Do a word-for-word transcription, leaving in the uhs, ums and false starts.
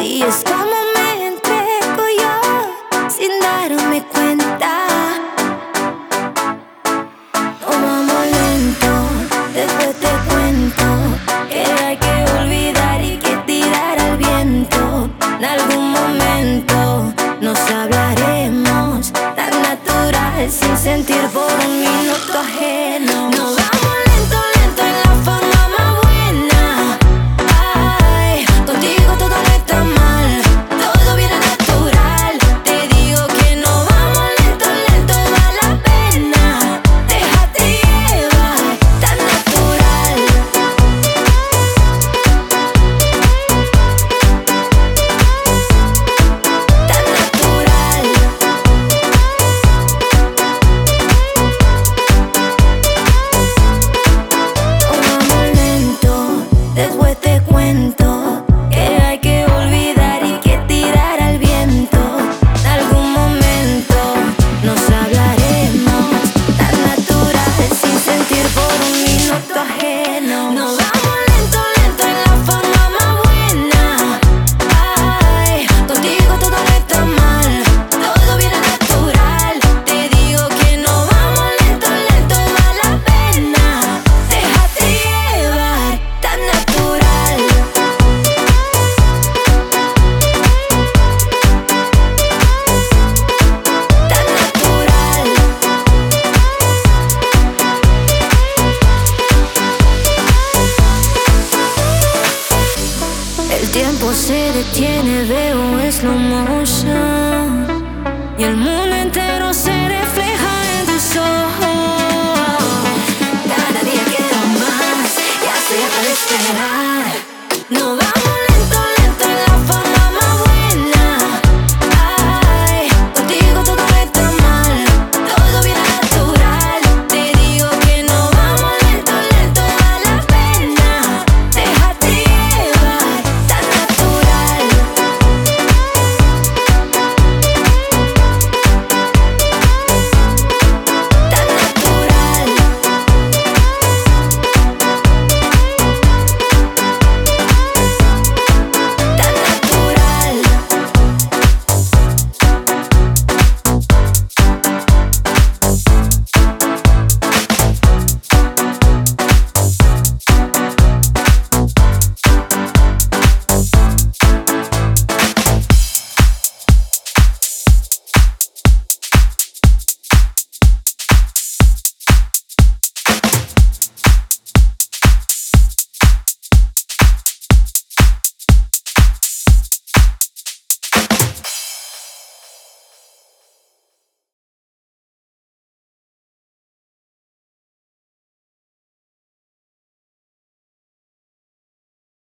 Y es como me entrego yo sin darme cuenta. No vamos lento, después te cuento que hay que olvidar y que tirar al viento. En algún momento nos hablaremos tan natural, sin sentir por un minuto ajeno. No vamos lento, lento en la forma más buena. Ay, contigo todo no está mal, todo viene natural. Te digo que no vamos lento, lento vale la pena. Déjate llevar, tan natural. Tan natural. Vamos lento, después te cuento que hay que olvidar y que tirar al viento. En algún momento nos hablaremos tan natural, sin sentir por un minuto ajeno. No vamos lento, lento en la forma más buena. Ay, contigo todo no está mal, todo viene natural. Te digo que no vamos lento, lento vale la pena. Déjate llevar, tan natural. Tan natural. El tiempo se detiene, veo en slow motion y el mundo entero se refleja